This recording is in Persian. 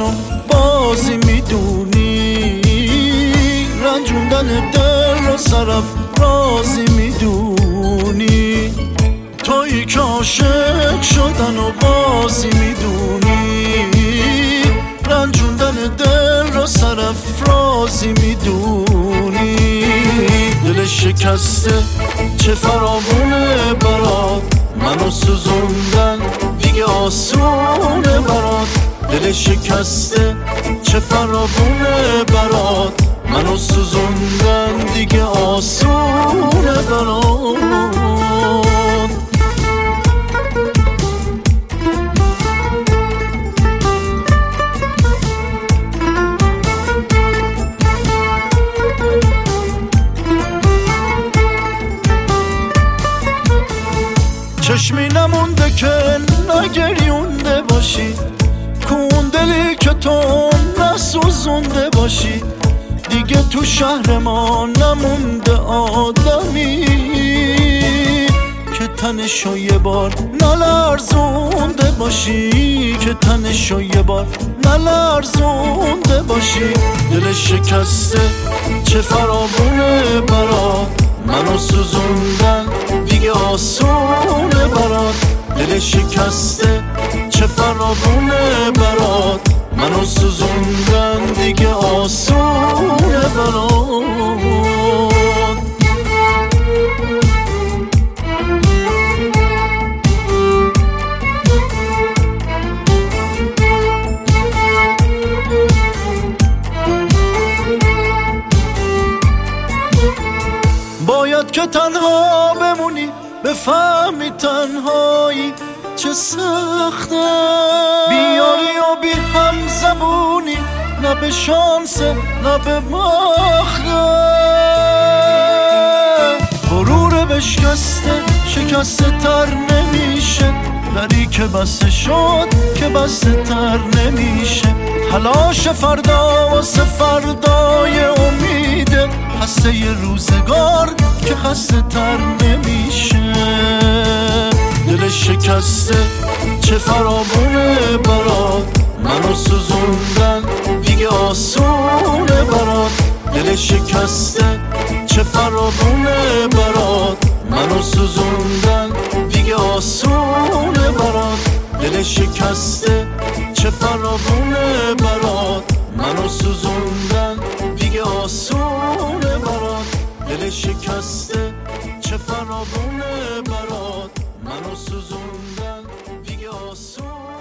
و بازی میدونی، رنجوندن دل رو سرافرازی میدونی، تویی که عاشق شدن و بازی میدونی، رنجوندن دل رو سرافرازی میدونی. دل شکسته چه فراوونه برات، منو سوزوندن دیگه آسونه برات. دل شکسته چه فراوونه برات، منو سوزوندن دیگه آسونه برات. چشمی نمونده که نگریونده باشی، کون دلی که تو نسوزونده باشی. دیگه تو شهر ما نمونده آدمی که تنشو یه بار نلرزونده باشی، که تنشو یه بار نلرزونده باشی. دل شکسته چه فراوونه برات، منو سوزوندن دیگه آسونه برات. دل شکسته چه فراوونه برات، منو سوزوندن دیگه آسونه برات. باید که تنها بمونی بفهمی تنهایی چه سخته، بیاری و بی هم زبونی، نه به شانسه نه به بخته. غرور بشکسته شکسته تر نمیشه، دری که بسته شد که بسته تر نمیشه. تلاش فردا واسه فردای امیده، خسته ی روزگار که خسته تر نمیشه. دل شکسته چه فراوونه برات، منو سوزوندن دیگه آسونه برات. دل شکسته چه فراوونه برات، منو سوزوندن دیگه آسونه برات. دل شکسته چه فراوونه برات، منو سوزوندن دیگه آسونه برات. دل شکسته چه فراوونه برات، منو سوزوندن دیگه آسونه.